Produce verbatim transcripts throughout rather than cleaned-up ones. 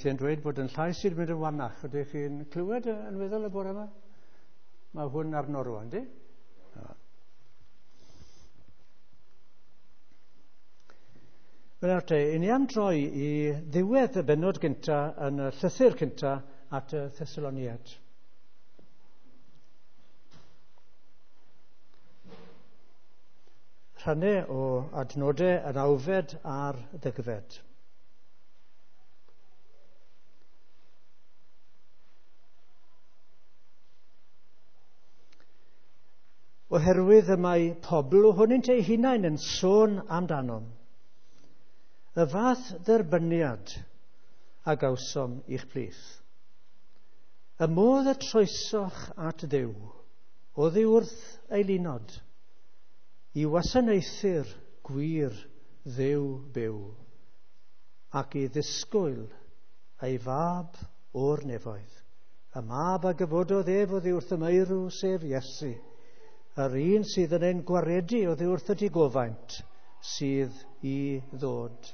weithiau'n dweud bod yn llais sydd mynd yn wanach. Ydych chi'n clywed yn feddwl y bore yma? Mae hwn arno rwan, di? Fel nawr te, i ni am droi i ddiwedd y benod gynta yn y llythyr cynta at y Thessaloniaid. Rhannau o adnodau yn awfed a'r ddegfed. Oherwydd y mae pobl hwnnw'n ei hunain yn sôn amdanom, y fath dderbyniad a gawsom i'ch plith. Y modd y troesoch at Dduw, o ddi wrth ei lunod, i wasanaethu'r gwir Dduw byw, ac i ddisgwyl ei fab o'r nefoedd, y mab a gyfododd ef oddi wrth y meirw sef Iesu, yr un sydd yn ein gwaredu oddi wrth y digofaint sydd i ddod.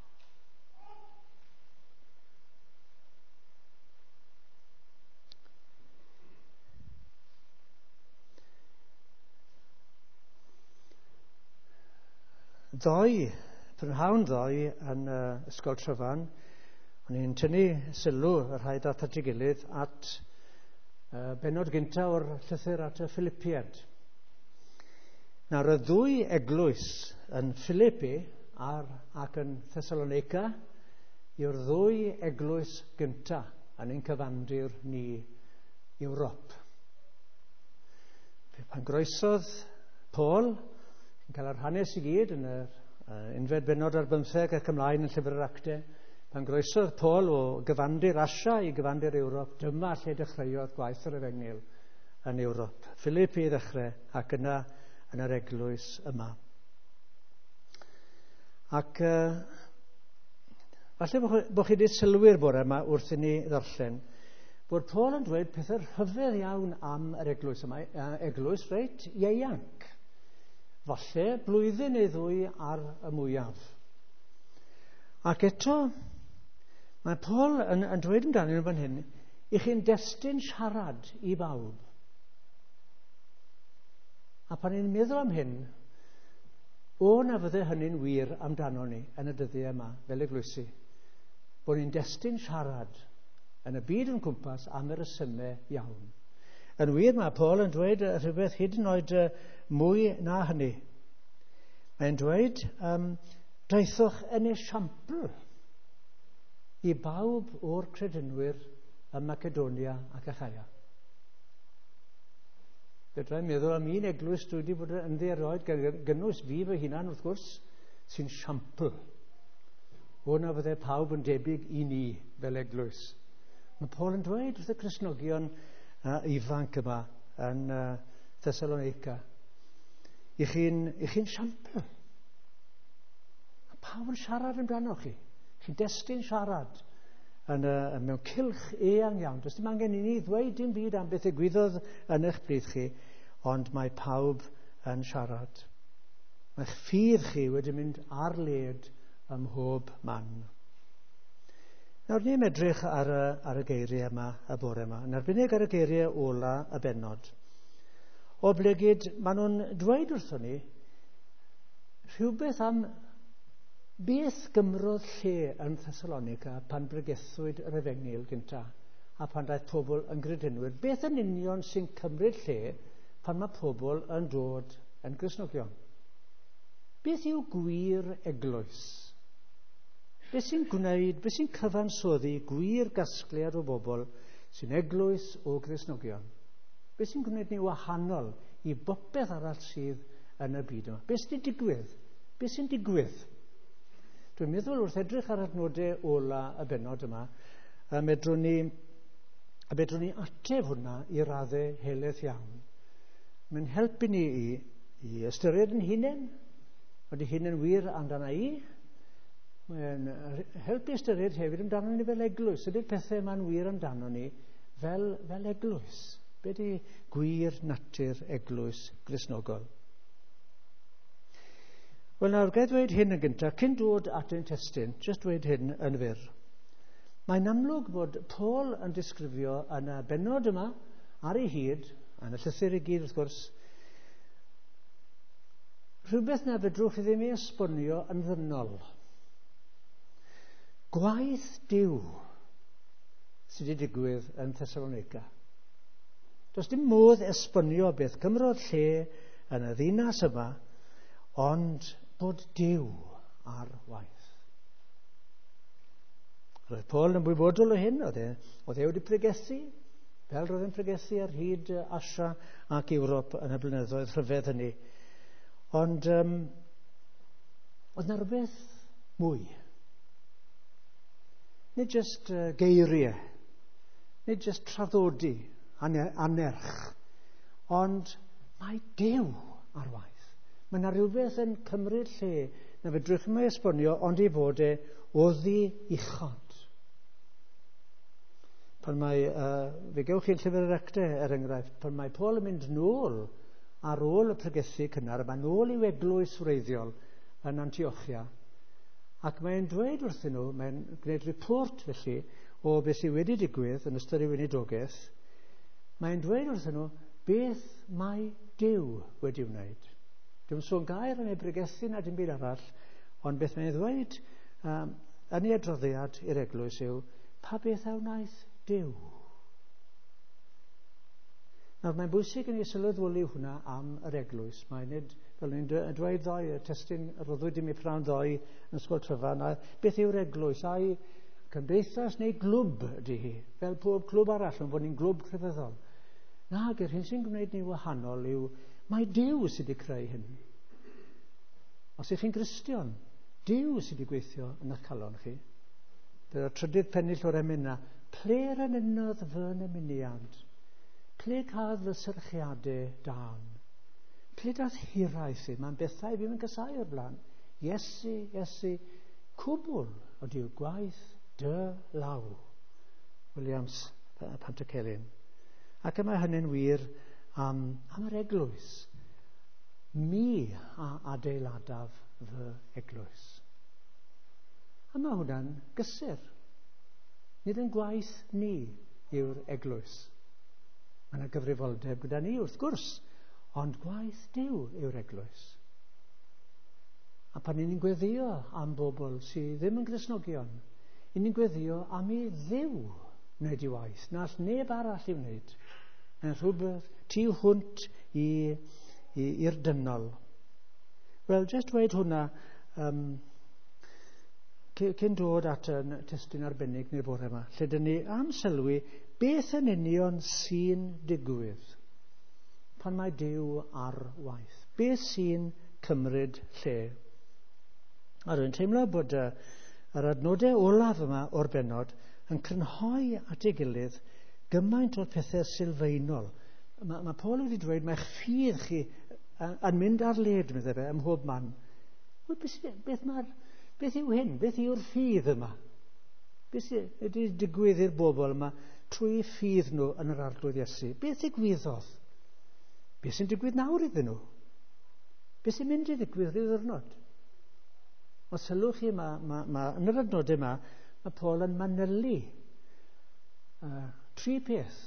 Ddoi, prynhawn ddoi yn uh, ysgol Tryfan, o'n i'n tynnu sylw yr rhaid at at ei gilydd at uh, benod gynta o'r llythyr at y Philippiad. Nawr y ddwy eglwys yn Philippi ar, ac yn Thessalonica yw'r ddwy eglwys gynta yn ein cyfandir ni Ewrop. Pan groesodd Paul, yn cael yr hanes i gyd yn yr uh, unfed benod ar bymtheg ac ymlaen yn llyfr yr Actau, pan groesodd Paul o gyfandir Asia i gyfandir Ewrop, dyma lle dechreuodd gwaith yr Efengyl yn Ewrop. Philippi i ddechrau ac yna yn yr eglwys yma. Ac uh, falle bo, bo chi wedi sylwi'r bore yma wrth i ni ddarllen, bod Paul yn dweud pethau rhyfedd iawn am yr eglwys yma, uh, eglwys reit ieuanc. Falle blwyddyn neu ddwy ar y mwyaf. Ac eto, mae Paul yn, yn dweud amdano fan hyn, i chi'n destun siarad i bawb. A pan ni'n meddwl am hyn, o na fydde hynny'n wir amdano ni yn y dyddiau yma, fel eglwysi, bod ni'n destun siarad yn y byd yn cwmpas am y resymau iawn. Yn wir mae Paul yn dweud rhywbeth hyd yn oed mwy na hynny. Mae'n dweud, um, daethoch yn esiampl i bawb o'r credinwyr ym Macedonia ac Achaia. Fedrai'n meddwl am un eglwys dwi wedi bod yn dderoed gynnwys fi fy hunan wrth gwrs sy'n siampl. O na fydde pawb yn debyg i ni fel eglwys. Mae Paul yn dweud wrth y Cristnogion uh, ifanc yma yn uh, Thessalonica. I chi'n chi siampl. Mae pawb yn siarad amdano chi. Chi'n destun siarad yn uh, mewn cylch eang iawn. Does dim angen i ni ddweud dim byd am beth egwyddod yn eich bryd chi, ond mae pawb yn siarad. Mae'ch ffydd chi wedi mynd ar led ym mhob man. Nawr ni'n edrych ar y, ar y geiriau yma y bore yma, yn arbennig ar y geiriau ola y benod. O blygyd, maen nhw'n dweud wrthon ni rhywbeth am beth gymrodd lle yn Thessalonica pan bregethwyd yr Efengyl gynta a pan daeth pobl yn gredinwyr. Beth yn union sy'n cymryd lle pan mae pobl yn dod yn Gristnogion? Beth yw gwir eglwys? Beth sy'n gwneud, beth sy'n cyfansoddi gwir gasgliad o bobl sy'n eglwys o Gristnogion? Beth sy'n gwneud ni wahanol i bopeth arall sydd yn y byd yma? Beth sy'n digwydd? Beth sy'n digwydd? Dwi'n meddwl wrth edrych ar adnodau ola y benod yma, a medrwn ni, a medrwn ni ateb hwnna i raddau heleth iawn. Mae'n helpu ni i, i ystyried yn hunain, wedi hyn yn wir amdana i. Mae'n helpu ystyried hefyd amdano ni fel eglwys. Ydy'r pethau yma'n wir amdano ni fel, fel eglwys. Be di gwir natur eglwys Gristnogol? Wel nawr, gael dweud hyn yn gyntaf, cyn dod at ein testyn, jyst dweud hyn yn fyr. Mae'n amlwg bod Paul yn disgrifio yn y benod yma ar ei hyd, yn y llythyr i gyd wrth gwrs, rhywbeth na fedrwch chi ddim ei esbonio yn ddynol. Gwaith Duw sydd wedi digwydd yn Thessalonica. Does dim modd esbonio beth gymrodd lle yn y ddinas yma, ond bod Duw ar waith. Roedd Paul yn wybodol o hyn, oedd e, oedd e wedi pregethu, fel roedd e'n pregethu ar hyd Asia ac Ewrop yn y blynyddoedd rhyfedd hynny. Ond um, oedd na rhywbeth mwy. Nid jyst uh, geiriau, nid jyst traddodi anerch, ond mae Duw ar waith. Mae yna rhywbeth yn cymryd lle na fedrwch chi esbonio, ond ei fod e oddi uchod. Pan mae, uh, fe gewch chi'n llyfr yr Actau, er enghraifft, pan mae Paul yn mynd nôl ar ôl y pregethu cynnar, mae nôl i'w eglwys wreiddiol yn Antiochia, ac mae'n dweud wrthyn nhw, mae'n gwneud report felly o beth sydd wedi digwydd yn ystod ei weinidogaeth, mae'n dweud wrthyn nhw beth mae Duw wedi wneud. Dwi'n sôn gair yn ei pregethu na dim byd arall, ond beth mae'n dweud um, yn ei adroddiad i'r eglwys yw, pa beth a wnaeth Duw. Nawr, mae'n bwysig yn ei sylweddoli hwnna am yr eglwys. Mae'n nid, fel ni'n dweud ddoi, y testyn roddwyd i mi prawn ddoi yn ysgol Tryfan, a beth yw'r eglwys? A'i cymdeithas neu glwb ydy hi, fel pob clwb arall, ond bod ni'n glwb crefyddol. Nag, yr hyn sy'n gwneud ni wahanol yw, mae Duw sydd wedi creu hyn. Os ych chi'n Gristion, Duw sydd wedi gweithio yn eich calon chi. Dyna'r trydydd pennill o'r emyna. Pler yn unodd fy'n emyniad. Ple cael fy syrchiadau dan? Ple dath hiraeth i? Mae'n bethau fi'n mynd gysau o'r blaen. Iesu, Iesu, cwbl o diw gwaith dy law. Williams Pantycelyn. Ac yma hynny'n wir am, am yr eglwys. Mi a adeiladaf fy eglwys. A mae hwnna'n gysur. Nid yn gwaith ni yw'r eglwys. Mae yna gyfrifoldeb gyda ni wrth gwrs, ond gwaith Duw yw'r eglwys. A pan ni'n gweddio am bobl sydd ddim yn Gristnogion, ni'n gweddio am ei Dduw wneud i waith, na all neb arall i wneud. Yn rhywbeth tu hwnt i'r dynol. Wel, jyst dweud hwnna, um, cyn dod at y testyn arbennig neu'r bore yma, lle dyn ni am sylwi beth yn union sy'n digwydd pan mae Duw ar waith. Beth sy'n cymryd lle. A rwy'n teimlo bod uh, yr adnodau olaf yma o'r benod yn crynhoi at ei gilydd gymaint o'r pethau sylfaenol. Mae ma Paul wedi dweud mae'ch ffydd chi yn mynd ar led, meddai fe, ym mhob man. Wel, beth, beth mae'r Beth yw hyn? Beth yw'r ffydd yma? Beth ydy digwydd i'r bobl yma trwy ffydd nhw yn yr arglwydd Iesu? Beth ddigwyddodd? Beth sy'n digwydd nawr iddyn nhw? Beth sy'n mynd i ddigwydd rhyw ddwrnod? Os sylwch chi, ma, ma, ma, yn yr adnodau yma, mae Paul yn manylu uh, tri peth.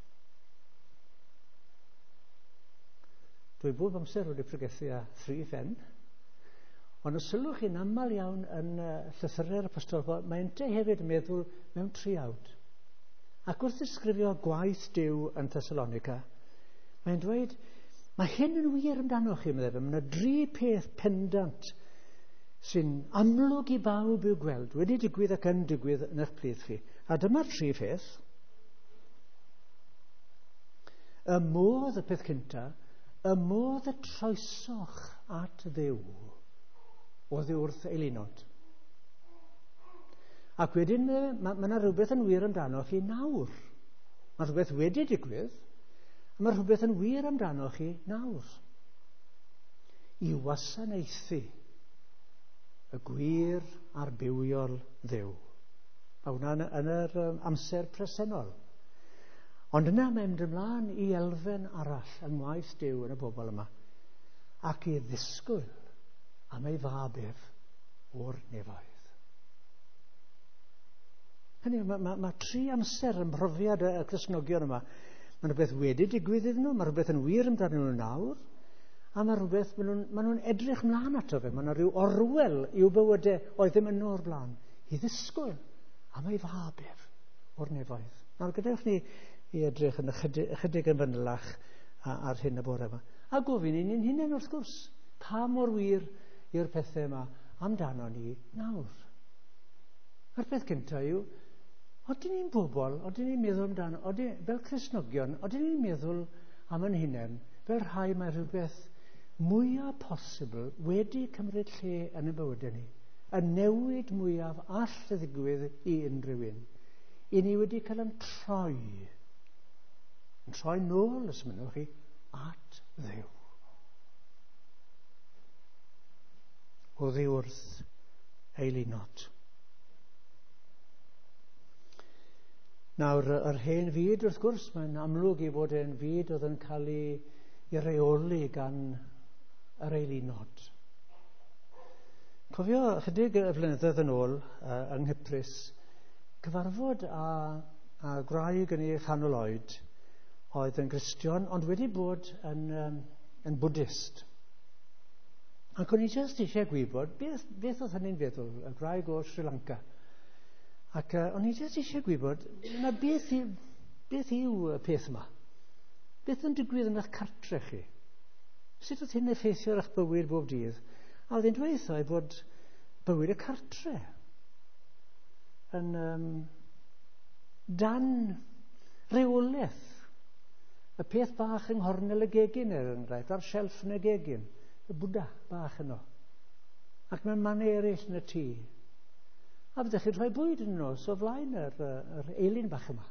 Dwi bob amser wedi pregethu a thri phen. Ond os sylwch chi'n aml iawn yn uh, llythyrau'r apostol Paul, mae'n te hefyd yn meddwl mewn triawd. Ac wrth ddisgrifio gwaith Duw yn Thessalonica, mae'n dweud, mae hyn yn wir amdano chi, meddwl, mae yna dri peth pendant sy'n amlwg i bawb i'w gweld, wedi digwydd ac yn digwydd yn eich plith chi. A dyma'r tri peth. Y modd, y peth cynta, y modd y troesoch at Dduw oedd wrth eilunod. Ac wedyn, mae yna rhywbeth yn wir amdano chi nawr. Mae rhywbeth wedi digwydd, a mae rhywbeth yn wir amdano chi nawr. I wasanaethu y gwir a'r bywiol Dduw. Mae hwnna yn, yn yr um, amser presennol. Ond yna mae'n mynd ymlaen i elfen arall yng ngwaith Duw yn y bobl yma, ac i ddisgwyl am ei fabedd o'r nefoedd. Hynny, mae ma, ma tri amser yn profiad y, y Cristnogion yma. Mae rhywbeth wedi digwydd iddyn nhw, mae rhywbeth yn wir amdano nhw nawr, a mae rhywbeth, maen nhw'n ma nhw edrych mlaen ato fe. Mae yna rhyw orwel i'w bywydau oedd ddim yn o'r blaen. I ddisgwyl am ei faber o'r nefoedd. Nawr, gadewch ni i edrych yn ychydig, ychydig yn fanylach ar hyn y bore yma. A gofyn i ni'n hunain wrth gwrs, pa mor wir yw'r pethau yma amdano ni nawr. A'r peth cyntaf yw, oedden ni'n bobl, oedden ni'n meddwl amdano, oedden, fel Cristnogion, oedden ni'n meddwl am yn hunain, fel rhai mae rhywbeth mwyaf posibl wedi cymryd lle yn y bywydau ni. Y newid mwyaf all y ddigwydd i unrhyw un. I ni wedi cael yn troi, yn troi nôl, os mynnwch chi, at Dduw. O ddi wrth eilinod. Nawr, yr hen fyd, wrth gwrs, mae'n amlwg i fod e'n fyd oedd yn cael ei, ei reoli gan yr eilinod. Cofio chydig y flynyddoedd yn ôl uh, yng Nghyprus, cyfarfod a, a gwraig yn ei chanol oed oedd yn Gristion, ond wedi bod yn, um, yn Buddhist. Ac o'n i jyst eisiau gwybod beth, beth oedd hynny'n feddwl, y gwraig o Sri Lanka. Ac uh, o'n i jyst eisiau gwybod, na beth, i, beth yw y peth yma? Beth yn digwydd yn eich cartre chi? Sut oedd hyn effeithio ar eich bywyd bob dydd? A oedd e'n dweud bod bywyd y cartre yn um, dan reolaeth. Y peth bach yng nghornel y gegin er enghraifft, ar shelf yn y gegin, y Buddha bach yno. Ac mewn man eraill yn y tŷ. A byddech chi'n rhoi bwyd yn nhw, so flaen yr, yr eilin bach yma.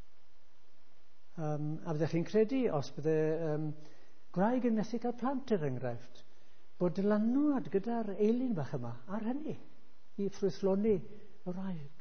Um, a byddech chi'n credu, os bydde um, gwraig yn methu cael plant er enghraifft, bod dylanwad gyda'r eilin bach yma ar hynny i ffrwythloni y wraig.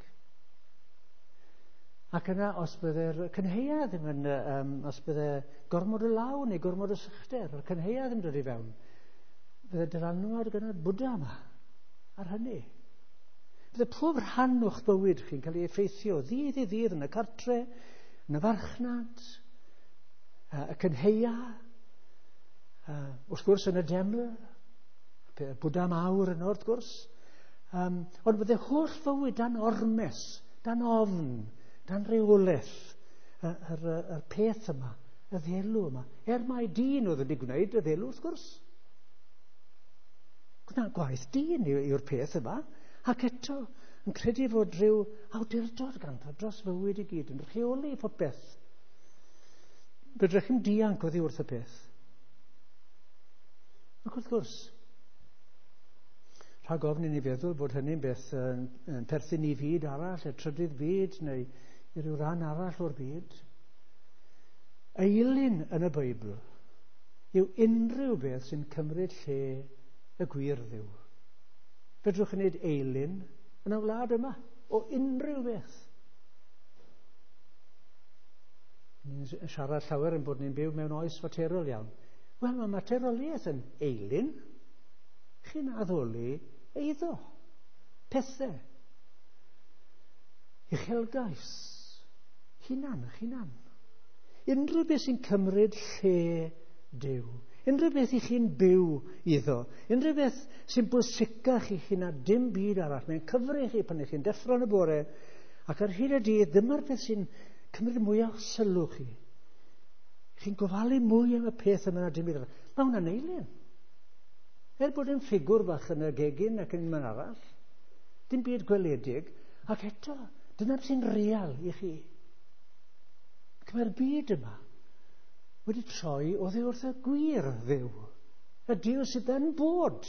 Ac yna, os bydde'r cynheuad ddim yn, um, os bydde gormod o law neu gormod o sychder, yr cynheuad ddim dod i fewn, bydde dylanwad gyda'r Buddha yma ar hynny. Bydde pob rhan o'ch bywyd chi'n cael ei effeithio ddydd i ddydd yn y cartre, yn y farchnad, uh, y cynheuad, uh, wrth gwrs yn y deml, Buddha mawr yno, wrth gwrs. Um, ond bydde holl fywyd dan ormes, dan ofn, dan reolaeth, yr, yr, yr peth yma, y ddelw yma. Er mai dyn oedd wedi gwneud y ddelw, wrth gwrs. Gwna gwaith dyn yw'r peth yma, ac eto yn credu fod rhyw awdurdod ganddo dros fywyd i gyd, yn rheoli popeth. Bydrech chi'n dianc oddi wrth y peth. Ac wrth gwrs, rhag ofn i ni feddwl bod hynny'n beth yn, yn perthyn i fyd arall, y trydydd byd, neu i ryw ran arall o'r byd. Eilin yn y Beibl yw unrhyw beth sy'n cymryd lle y gwir Dduw. Fedrwch chi wneud eilin yn y wlad yma, o unrhyw beth. Ni'n siarad llawer yn bod ni'n byw mewn oes faterol iawn. Wel, mae materoliaeth yn eilin. Chi'n addoli eiddo, pethau, uchelgais, hunan, hunan. Unrhyw beth sy'n cymryd lle Duw, unrhyw beth i chi'n byw iddo, unrhyw beth sy'n bwysicach i chi na dim byd arall, mae'n cyfri chi pan ych chi'n deffro yn y bore, ac ar hyn y dydd, dyma'r beth sy'n cymryd mwy o sylw chi. Chi'n gofalu mwy am y peth yma na dim byd arall. Mae hwnna'n eilin. Er bod yn ffigwr bach yn y gegin ac yn man arall, dim byd gweledig, ac eto, dyna sy'n real i chi. Ac mae'r byd yma wedi troi o ddi wrth y gwir Dduw, y Duw sydd yn bod.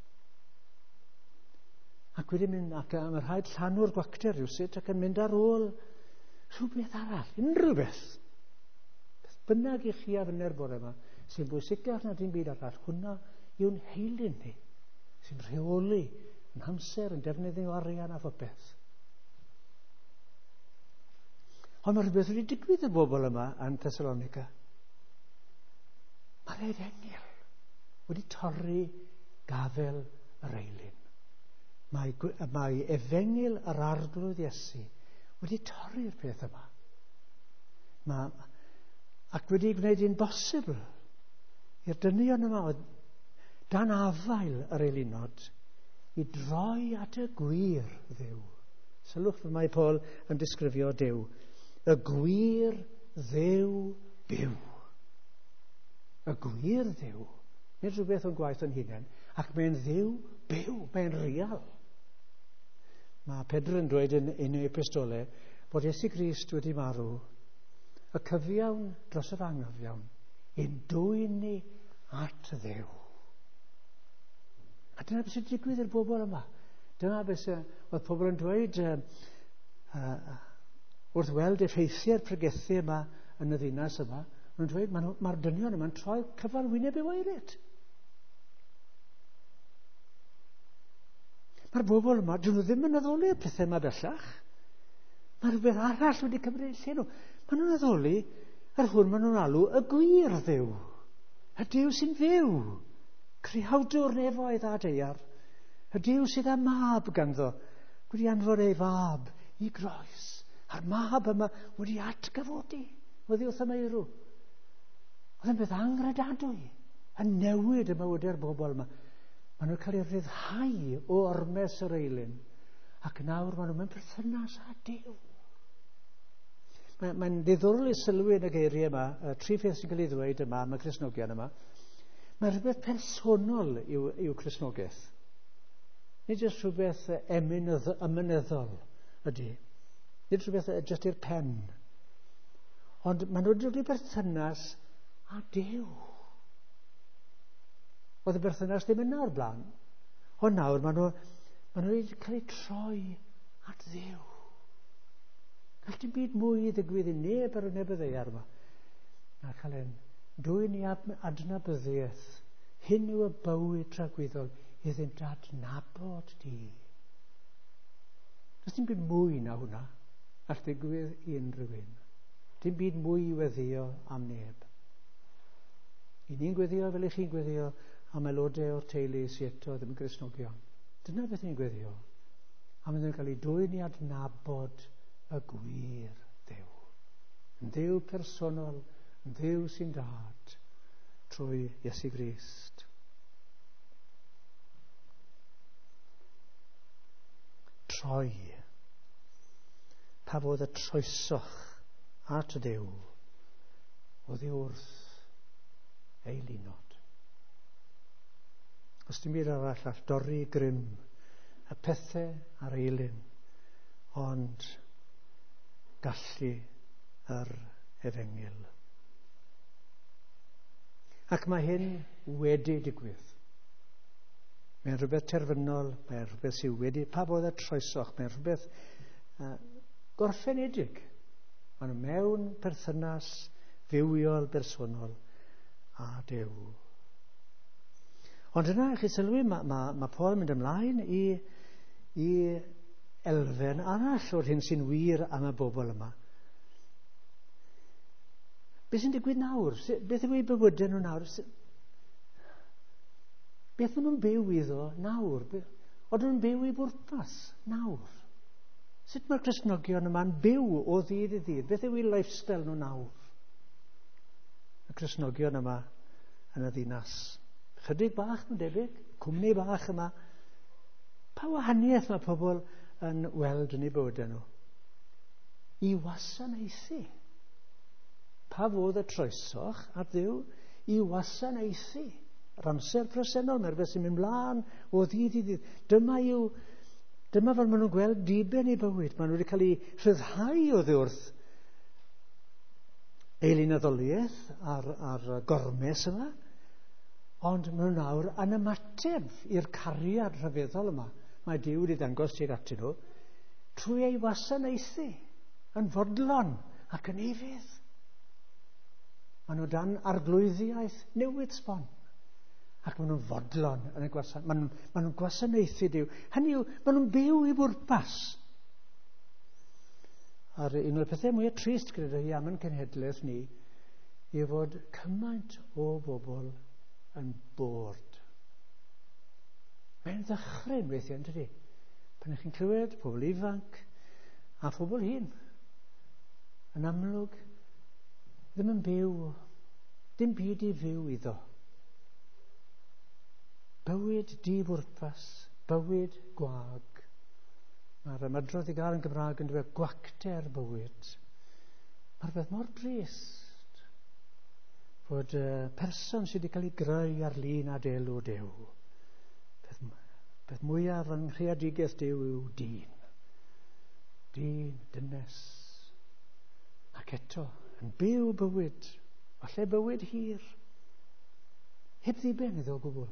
Ac wedi mynd, ac mae'r rhaid llanw'r gwacter rhywsut ac yn mynd ar ôl rhywbeth arall, unrhyw beth. Beth bynnag i chi a fyny'r bore yma, sy'n bwysicach na dim byd arall, hwnna yw'n heilin ni, sy'n rheoli yn hamser, yn defnyddio arian a phopeth. Ond mae rhywbeth wedi digwydd y bobl yma yn Thessalonica. Mae'r Efengil wedi torri gafel yr eilin. Mae, mae Efengil yr arglwydd Iesu wedi torri'r peth yma. Ma, ac wedi gwneud un bosibl i'r dynion yma o dan afael yr eilunod i droi at y gwir Dduw. Sylwch fy mae Paul yn disgrifio Duw. Y gwir Dduw byw. Y gwir Dduw. Nid rhywbeth o'n gwaith o'n hunain, ac mae'n Dduw byw, mae'n real. Mae Pedr yn dweud yn un o'i epistole bod Iesu Grist wedi marw, y cyfiawn dros yr anghyfiawn, i'n dwyn ni at Dduw. A dyna beth sy'n digwydd i'r bobl yma. Dyna beth sy'n, oedd pobl yn dweud uh, uh, wrth weld effeithiau'r pregethu yma yn y ddinas yma, mae'n dweud mae'r ma dynion yma'n troi cyfan wyneb i'w eirid. Mae'r bobl yma, dyn nhw ddim yn addoli y pethau yma bellach. Mae rhywbeth arall wedi cymryd lle nhw. Maen nhw'n addoli, ar hwn maen nhw'n alw y gwir Dduw. Y Duw sy'n fyw. Creawdwr nefoedd a deiar. Y Duw sydd â mab ganddo. Wedi anfon ei fab i groes. A'r mab yma wedi atgyfodi. Wedi wrth y meirw. Oedd yn beth angredadwy. Yn newid y mywydau'r bobl yma. Maen nhw'n cael ei ryddhau o ormes yr eilyn. Ac nawr maen nhw'n mynd perthynas â Duw. Mae'n mae ddiddorol i sylwi yn y geiriau yma, y tri pheth sy'n cael ei ddweud yma am y Cristnogion yma. Mae rhywbeth personol i'w, i'w Cristnogaeth. Nid jyst rhywbeth ymynyddol ydy. Nid rhywbeth jyst i'r pen. Ond maen nhw'n dod i berthynas â Duw. Oedd y berthynas ddim yna o'r blaen. Ond nawr maen nhw, maen nhw wedi cael ei troi at Dduw. Gall dim byd mwy i ddigwydd i neb ar y nebyddeiar yma. Na cael ein dwy'n i adnabyddiaeth. Hyn yw y bywyd tragwyddol iddynt adnabod di. Does dim byd mwy na hwnna all ddigwydd i unrhyw un. Dim byd mwy i weddio am neb. I ni'n gweddio fel i chi'n gweddio am aelodau o'r teulu sy'n eto ddim yn Gristnogion. Dyna beth ni'n gweddio. A mae'n cael ei dwy'n i adnabod y gwir Dduw. Yn Dduw personol, yn Dduw sy'n dad trwy Iesu Grist. Troi. Pa fodd y troesoch at y Dduw oddi wrth eilunod. Os dim byd arall all dorri grym y pethau ar eilyn, ond gallu yr efengil. Ac mae hyn wedi digwydd. Mae'n rhywbeth terfynol, mae'n rhywbeth sydd wedi, pa fodd y troesoch, mae'n rhywbeth uh, gorffenedig. Maen nhw mewn perthynas fywiol, bersonol a Duw. Ond yna, chi sylwi, mae ma, ma Paul yn mynd ymlaen i, i elfen arall o'r hyn sy'n wir am y bobl yma. Beth sy'n digwydd nawr? Beth yw ei bywydau nhw nawr? Beth nhw'n byw iddo nawr? Oedden nhw'n byw i bwrpas nawr? Sut mae'r Cristnogion yma'n byw o ddydd i ddydd? Beth yw ei lifestyle nhw nawr? Y Cristnogion yma yn y ddinas. Chydig bach yn debyg, cwmni bach yma. Pa wahaniaeth mae pobl yn weld yn ei bywydau nhw? I wasanaethu. Pa fodd y troesoch at Dduw i wasanaethu. Yr amser presennol, mae'r beth sy'n mynd mlaen o ddydd i ddydd. Dyma yw, dyma fel maen nhw'n gweld diben i bywyd. Maen nhw wedi cael ei rhyddhau o ddwrth eilynaddoliaeth ar, ar gormes yma. Ond maen nhw nawr yn ymateb i'r cariad rhyfeddol yma. Mae Duw wedi dangos tuag atyn nhw trwy ei wasanaethu yn fodlon ac yn efydd. Maen nhw dan arglwyddiaeth newydd sbon. Ac maen nhw'n fodlon yn y gwasanaethu. Maen nhw'n ma nhw gwasanaethu Duw. Hynny yw, maen nhw'n byw i bwrpas. A'r un o'r pethau mwyaf trist gyda hi am yn cenhedlaeth ni i fod cymaint o bobl yn bod. Mae'n ddychryn weithiau, yn dydi? Pan ych chi'n clywed pobl ifanc A phobl hyn, yn amlwg, ddim yn byw, dim byd i fyw iddo. Bywyd di-bwrpas, bywyd gwag. Mae'r ymedrodd i gael yn Gymraeg yn dweud gwacter bywyd. Mae'r beth mor drist fod uh, person sydd wedi cael ei greu ar lun a delw Duw. Beth, beth mwyaf yn rheadigaeth Duw yw dyn. Dyn, dynes. Ac eto, yn byw bywyd, falle bywyd hir, heb ddiben iddo o gwbl.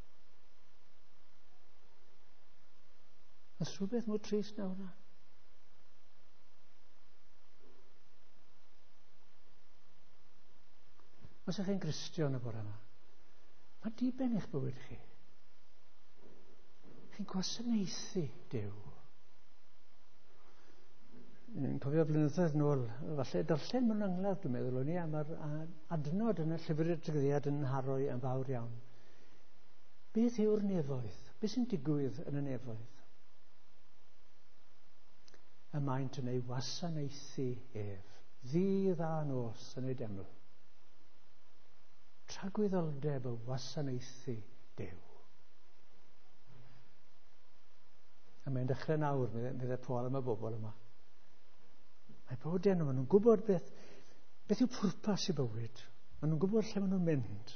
Oes rhywbeth mwy trist na hwnna? Os ych chi'n Gristion y bore yma, mae diben eich bywyd chi. Chi'n gwasanaethu Duw. Yn cofio blynyddoedd nôl, falle darllen mewn angladd dwi'n meddwl o'n i, a mae'r adnod yn y llyfr y Tryddiad yn Harwy yn fawr iawn. Beth yw'r nefoedd? Beth sy'n digwydd yn y nefoedd? Y maent yn ei wasanaethu ef. Ddydd a nos yn ei deml. Tragwyddoldeb y wasanaethu Duw. A mae'n dechrau nawr, medde Paul am y bobl yma. Mae bywydau nhw, maen nhw'n gwybod beth, beth yw pwrpas i bywyd. Maen nhw'n gwybod lle maen nhw'n mynd.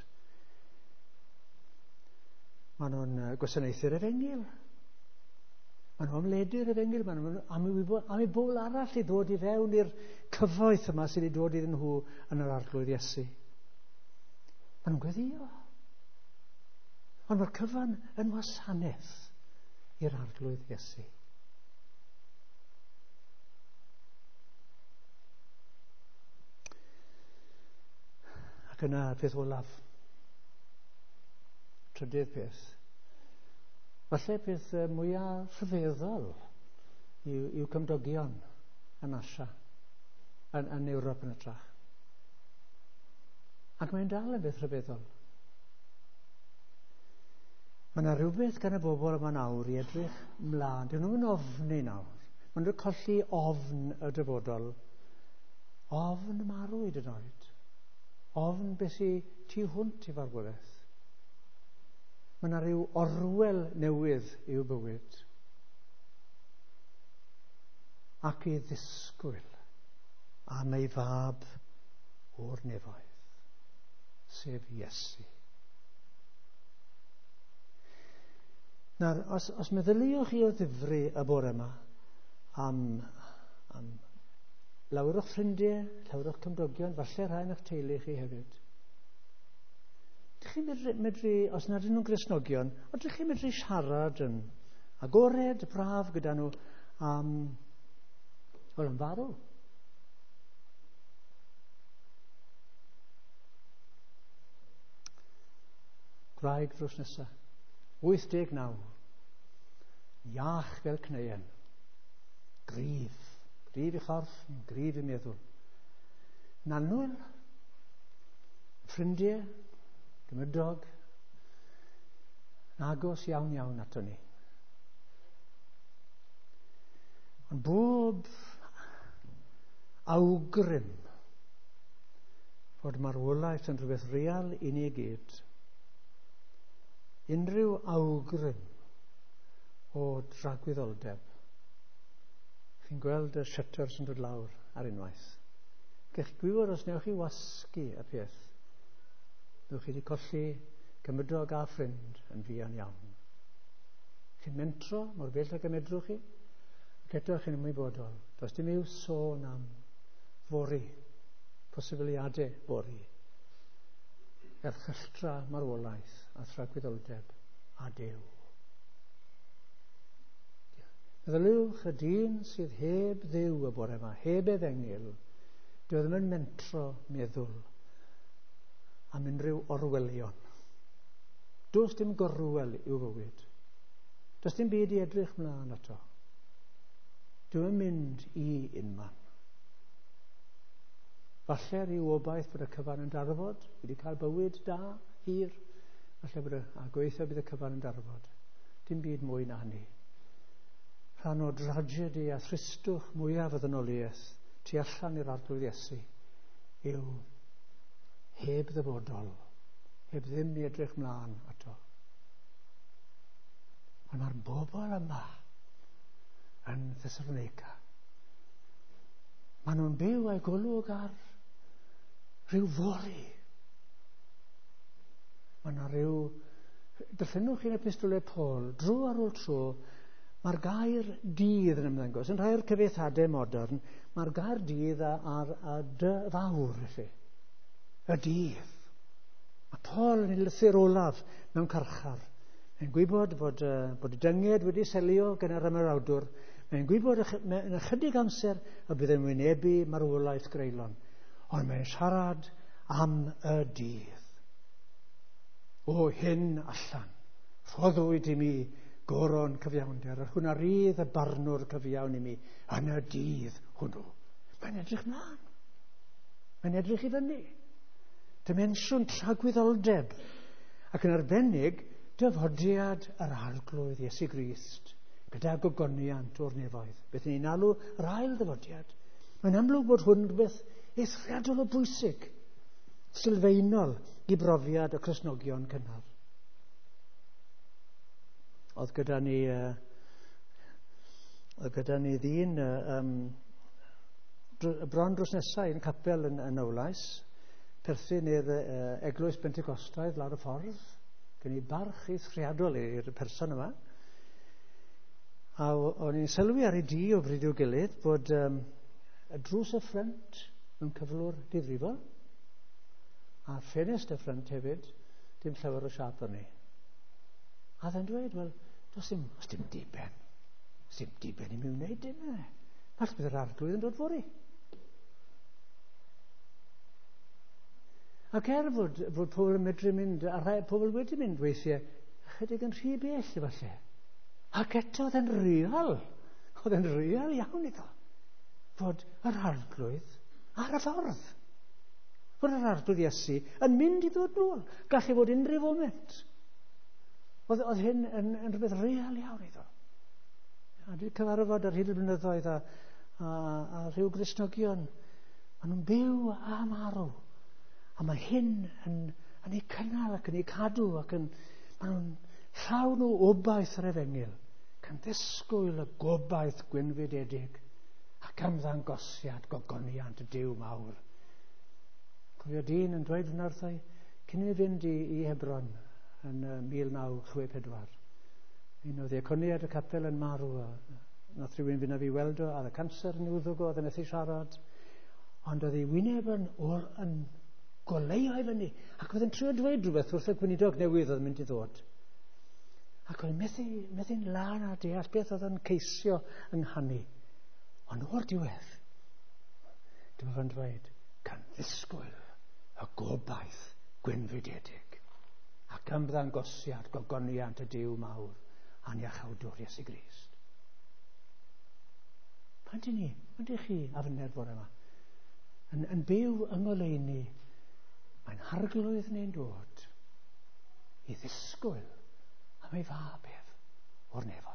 Maen nhw'n uh, gwasanaethu'r Efengil. Maen nhw'n amledu'r Efengil. Maen nhw'n am i bobl arall i ddod i fewn i'r cyfoeth yma sydd wedi dod iddyn nhw yn yr arglwydd Iesu. Maen nhw'n gweddio. Ond mae'r cyfan yn wasanaeth i'r arglwydd Iesu. Ac yna peth olaf. Trydydd peth. Falle peth mwyaf rhyfeddol yw, yw cymdogion yn Asia, yn, yn Ewrop yn y trach. Ac mae'n dal yn beth rhyfeddol. Mae yna rhywbeth gan y bobl yma nawr i edrych mlaen. Dyn nhw'n ofni nawr. Mae nhw'n colli ofn y dyfodol. Ofn marw i dyn oed. Ofn beth i tu hwnt i farwolaeth. Mae yna rhyw orwel newydd i'w bywyd. Ac i ddisgwyl am ei fab o'r nefoedd, sef Iesu. Nawr, os, os meddyliwch chi o ddifri y bore yma am, am lawer o'ch ffrindiau, lawer o'ch cymdogion, falle rhain o'ch teulu chi hefyd. Ydych chi'n medru, medru, os nad ydyn nhw'n Gristnogion, ydych chi'n medru siarad yn agored, braf gyda nhw am, wel, am farw? Graig drws nesaf. Wyth deg naw. Iach fel cneuen. Grif. Grif i chorff, grif i meddwl. Nanwyl. Ffrindiau. Gymydog. Agos iawn iawn ato ni. Ond bob awgrym fod marwolaeth yn rhywbeth real i ni gyd. Unrhyw awgrym o dragwyddoldeb. Chi'n gweld y shutters yn dod lawr ar unwaith. Gech chi gwybod os newch chi wasgu y peth. Newch chi wedi colli cymydog a ffrind yn fuan iawn. Chi'n mentro, mor bell ag y medrwch chi. Ac eto chi'n ymwybodol. Does dim i'w sôn am fori. Posibiliadau fori. Erchylltra marwolaeth a thragwyddoldeb a Duw. Meddyliwch y dyn sydd heb ddiw y bore yma, heb efengil, dyw ddim yn mentro meddwl am unrhyw orwelion. Does dim gorwel i'w fywyd. Does dim byd i edrych mlaen ato. Dyw yn mynd i unman. Falle ryw obaith bod y cyfan yn darfod, wedi cael bywyd da, hir, falle bod y, a gweithio bydd y cyfan yn darfod. Dim byd mwy na hynny. rhan o dragedi a thristwch mwyaf y ddynoliaeth tu allan i'r arglwydd Iesu yw heb ddyfodol, heb ddim i edrych mlaen ato. Ond mae'r bobl yma yn Thessalonica, maen nhw'n byw a'u golwg ar rhyw fori. Mae yna rhyw... Darllenwch chi'n epistolau Paul, drw ar ôl tro, mae'r gair dydd yn ymddangos. Yn rhai o'r cyfieithadau modern, mae'r gair dydd ar a dy fawr, felly. Y dydd. Mae Paul yn lythyr olaf mewn carchar. Mae'n gwybod bod, uh, bod y dynged wedi selio gan yr ymerawdwr. Mae'n gwybod yn ychydig amser y bydd yn wynebu marwolaeth greulon. Ond mae'n siarad am y dydd. O hyn allan, rhoddwyd i mi goron cyfiawnder, ar hwnna rydd y barnwr cyfiawn i mi, yn y dydd hwnnw. Mae'n edrych mlaen. Mae'n edrych i fyny. Dimensiwn tragwyddoldeb, ac yn arbennig dyfodiad yr arglwydd Iesu Grist, gyda gogoniant o'r nefoedd. Beth ni'n alw yr ail ddyfodiad. Mae'n amlwg bod hwn rhywbeth eithriadol o bwysig, sylfaenol i brofiad y Cristnogion cynnar. Oedd gyda ni, uh, oedd gyda ni ddyn uh, um, dr bron drws nesau yn capel yn, yn Owlais, perthyn i'r uh, eglwys Bentegostaidd lawr y ffordd. Gen i barch eithriadol i'r person yma. A o'n i'n sylwi ar ei di o bryd i'w gilydd bod um, y drws y ffrynt mewn cyflwr difrifol, a ffenest y ffrynt hefyd, dim llawer o siap arni. A dda'n dweud, wel, does dim, os dim diben. Os dim diben i mi wneud dim yna. Falle bydd yr arglwydd yn dod fori. Ac er fod, fod pobl yn medru mynd, a rhai pobl wedi mynd weithiau, chydig yn rhy bell efallai. Ac eto oedd e'n real. Oedd e'n real iawn iddo. Fod yr arglwydd ar y ffordd. Fod yr arglwydd Iesu yn mynd i ddod nôl. Gallu fod unrhyw foment. Oedd, oedd hyn yn, yn rhywbeth real iawn iddo. A dwi'n cyfarfod ar hyd y blynyddoedd a, a, a rhyw Gristnogion. Maen nhw'n byw a marw. A mae hyn yn, yn ei cynnal ac yn ei cadw ac yn, maen nhw'n llawn o obaith ar efengil, can ddisgwyl y gobaith gwynfydedig ac ymddangosiad gogoniant y Duw mawr. Cofio dyn yn dweud hwnna wrthai, cyn i fynd i, i Hebron yn uh, mil naw chwech pedwar. Un oedd eiconiad y capel yn marw, a nath rhywun fynd â fi weld o, a oedd y canser yn uddwg o, oedd yn ethu siarad, ond oedd ei wyneb yn, yn goleio i fyny, ac oedd yn trio dweud rhywbeth wrth y gweinidog newydd oedd mynd i ddod. Ac oedd methu, methu'n lan a deall beth oedd yn ceisio yng nghanu. Ond o'r diwedd, dyma fo'n dweud, can ddisgwyl y gobaith gwynfydedig ac ymddangosiad gogoniant y Duw mawr a'n iachawdwr Iesu Grist. Pan di ni, pan di chi afyner bore yma, yn, yn byw yng ngoleuni, mae'n harglwydd neu'n dod i ddisgwyl am ei fabedd o'r nefoedd.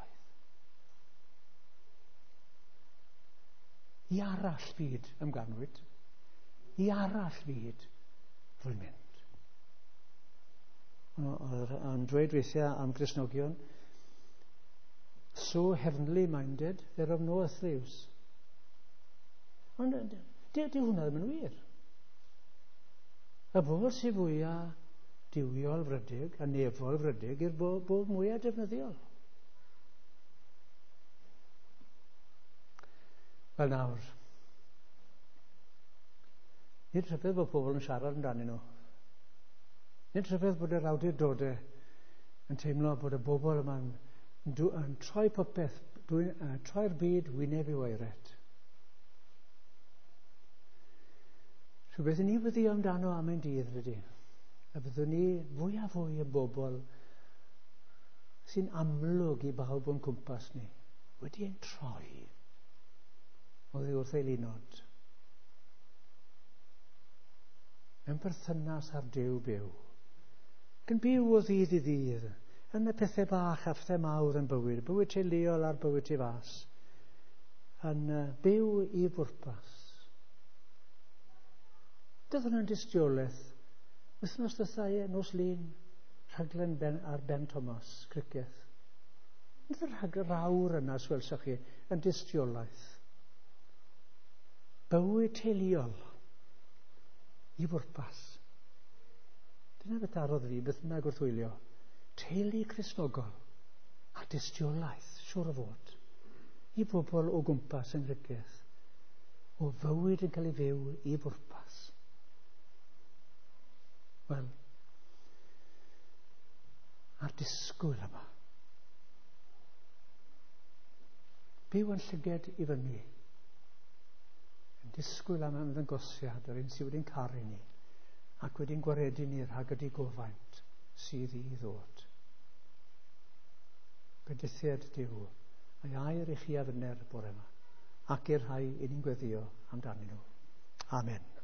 I arall byd ymganwyd, i arall byd rwy'n mynd. Yn dweud weithiau am Gristnogion, so heavenly minded, they're of no earthly use. Ond di, di hwnna ddim yn wir. Y bobl sy'n fwyaf diwiol frydig a nefol frydig i'r bobl mwyaf defnyddiol. Wel nawr, nid rhyfedd bod pobl yn siarad amdanyn nhw. Nid rhyfedd bod yr awdurdodau yn teimlo bod y bobl yma'n yn troi popeth, uh, troi'r byd wyneb i weiret. Rhywbeth i ni fyddi amdano am ein dydd ydy. A byddwn ni fwy a fwy y bobl sy'n amlwg i bawb o'n cwmpas ni wedi ein troi oddi wrth ei lunod. Mewn perthynas ar Duw byw. Ac yn byw o ddydd i ddydd, yn y pethau bach a phethau mawr yn bywyd, bywyd teuluol a'r bywyd tu fas, yn uh, byw i bwrpas. Doedd hwnna'n dystiolaeth. Wythnos ddythau nos lun, rhaglen ben, ar Ben Thomas, Criceth. Nid yr rhaglen rawr yna, swelsach chi, yn dystiolaeth. Bywyd teuluol i bwrpas. Dyna beth darodd fi, beth yna gwrthwylio. Teulu Cristnogol a dystiolaeth, siwr o fod, i bobl o gwmpas yn Criceth, o fywyd yn cael ei fyw i bwrpas. Wel, a'r disgwyl yma. Byw yn llyged i fyny. Yn disgwyl am ymddangosiad yr un sydd wedi'n caru ni ac wedi'n gwaredu ni rhag ydi gofaint sydd i ddod. Gydithiad Duw, a'i air i chi a fyner bore yma, ac i'r rhai i ni'n gweddio amdanyn nhw. Amen.